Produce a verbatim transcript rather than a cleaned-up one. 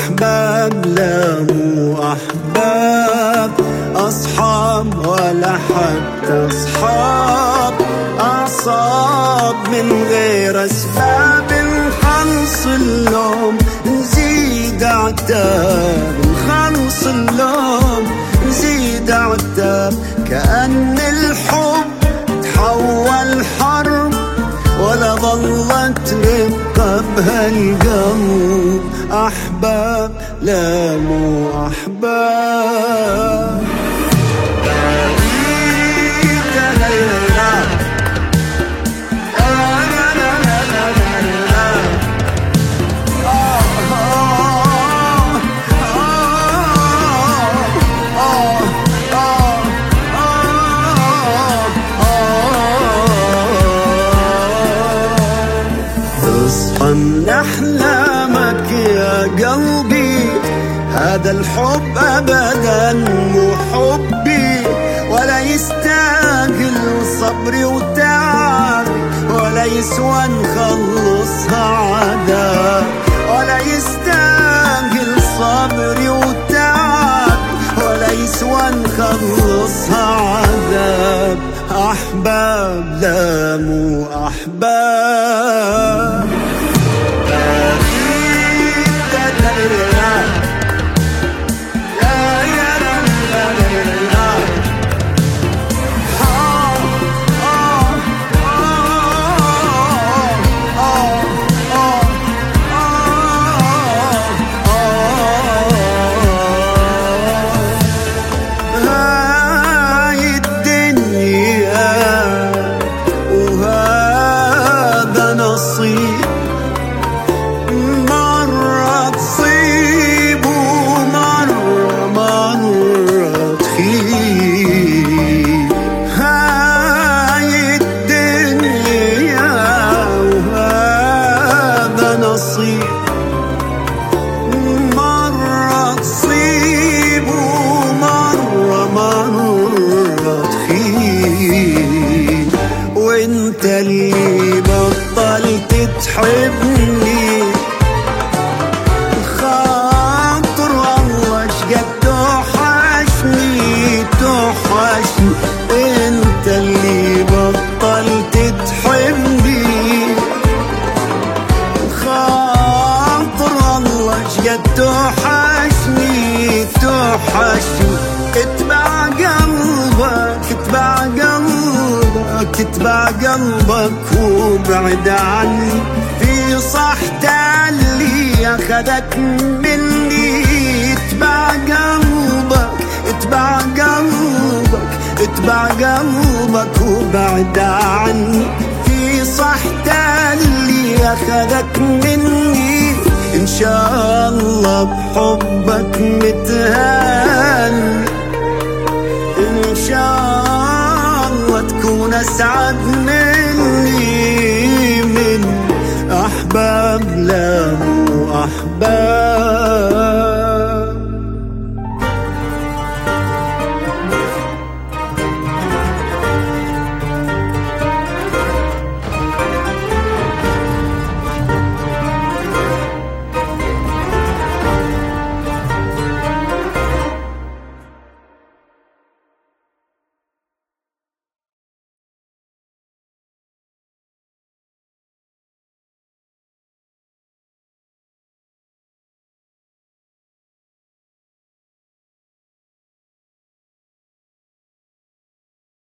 أحباب لا مو أحباب، أصحاب ولا حتى أصحاب، أعصاب من غير أسباب، نخلص اللوم نزيد عتاب، نخلص اللوم نزيد عتاب، كأن الحب تحول حرب ولا ظلت رقة بهالقلب. أحباب لا مو أحباب. اصحى من أحلامك يا قلبي، هذا الحب أبدا مو حبي، ولا يستاهل صبري وتعبي، ولا يسوى نخلصها عذاب، ولا يستاهل صبري وتعبي، ولا يسوى نخلصها عذاب. أحباب لا مو أحباب. مرة تصيب ومرة مرة تخيب، هاي الدنيا وهذا نصيب، مرة تصيب ومرة مرة تخيب، وانت اللي بطلت تحبني، خاطر والله شقد توحشني توحشني، انت اللي بطلت تحبني، خاطر والله شقد توحشني توحشني، اتبع قلبك اتبع قلبك اتبع قلبك وابعد عني، في صحته اللي أخذك مني، اتبع قلبك اتبع قلبك اتبع قلبك وابعد عني، في صحته اللي أخذك مني، إن شاء الله بحبك متهان، إن شاء الله تكون أسعد مني.